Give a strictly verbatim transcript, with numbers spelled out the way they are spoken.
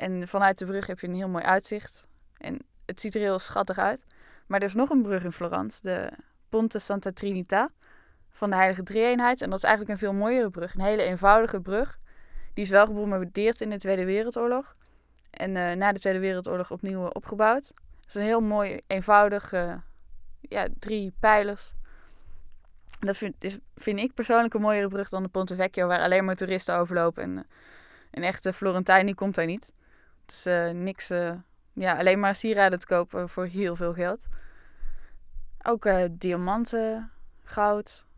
En vanuit de brug heb je een heel mooi uitzicht. En het ziet er heel schattig uit. Maar er is nog een brug in Florence, de Ponte Santa Trinita van de Heilige Drie-eenheid. En dat is eigenlijk een veel mooiere brug, een hele eenvoudige brug. Die is wel gebombardeerd in de Tweede Wereldoorlog. En uh, na de Tweede Wereldoorlog opnieuw opgebouwd. Het is een heel mooi, eenvoudig, uh, ja, drie pijlers. Dat vind, is, vind ik persoonlijk een mooiere brug dan de Ponte Vecchio, waar alleen maar toeristen overlopen. En uh, een echte Florentijn, die komt daar niet. Het is uh, niks, uh, ja, alleen maar sieraden te kopen voor heel veel geld. Ook uh, diamanten, goud,